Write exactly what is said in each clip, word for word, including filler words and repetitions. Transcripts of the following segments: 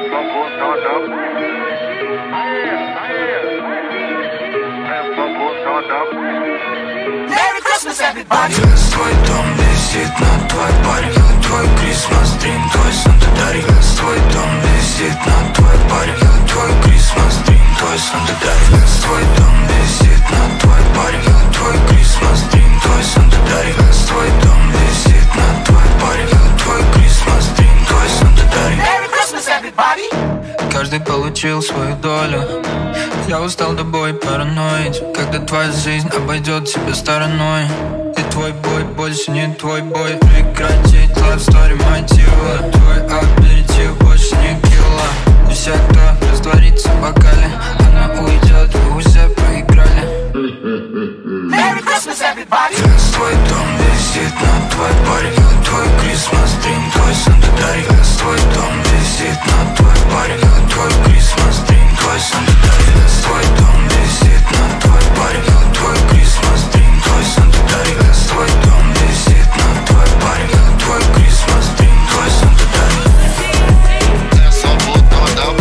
Merry Christmas, everybody. Твой дом висит над твой парик, твой Christmas dream, твой Санта Дарик. Твой дом висит над твой парик, твой Christmas dream, твой Санта Дарик. Твой дом висит над твой парик, твой Christmas dream, твой Санта Дарик. Твой дом висит над твой парик, твой Christmas dream, твой Санта Дарик. Merry Christmas, everybody. Каждый получил свою долю. Я устал тобой параноить, когда твоя жизнь обойдет тебя стороной. И твой бой больше не твой бой. Прекратить love story мотива. Твой аперитив больше не килла. И все, кто растворится в бокале, она уйдет, вы уже проиграли. Merry Christmas, everybody. Твой дом висит над твой парик, твой Christmas dream, твой Санта Дарик. Твой дом висит над твой парик, твой Christmas dream, твой Санта Дарик. Твой дом висит над твой парик, твой Christmas dream, твой Санта Дарик. Твой дом висит над твой парик, твой Christmas dream, твой Санта Дарик. Я свободного дам.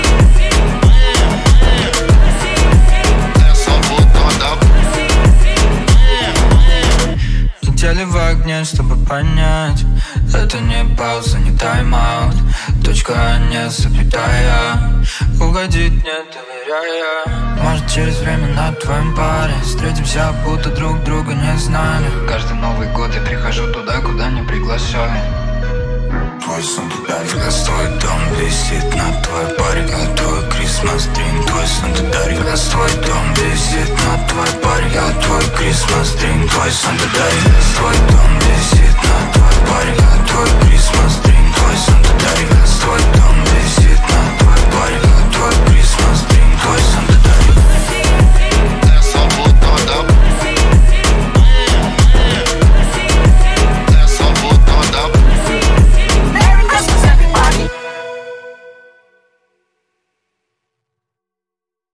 Я свободного дам. Летели в огне, чтобы понять, это не пауза, не тайм-аут. Точка, не соблюдая, угодить не доверяя. Может, через время на твоем паре встретимся, будто друг друга не знали. Каждый Новый год я прихожу туда, куда не приглашали. Твой Санта Дарик. Твой дом висит над твой парик, твой Christmas dream, твой Санта Дарик. Твой дом висит над твой парик, твой Christmas dream, твой Санта Дарик. Твой дом висит над твой парик, твой Christmas dream, твой Санта Дарик.